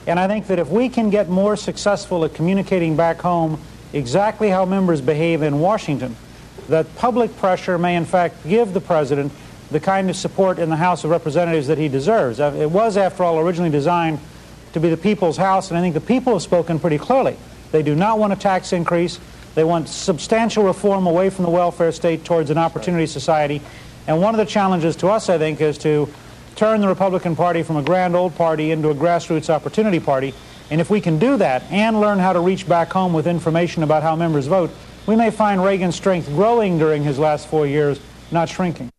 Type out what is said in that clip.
And I think that if we can get more successful at communicating back home exactly how members behave in Washington, that public pressure may in fact give the president the kind of support in the House of Representatives that he deserves. It was, after all, originally designed to be the people's house, and I think the people have spoken pretty clearly. They do not want a tax increase. They want substantial reform away from the welfare state towards an opportunity society. And one of the challenges to us, I think, is to turn the Republican Party from a grand old party into a grassroots opportunity party. And if we can do that and learn how to reach back home with information about how members vote, we may find Reagan's strength growing during his last 4 years, not shrinking.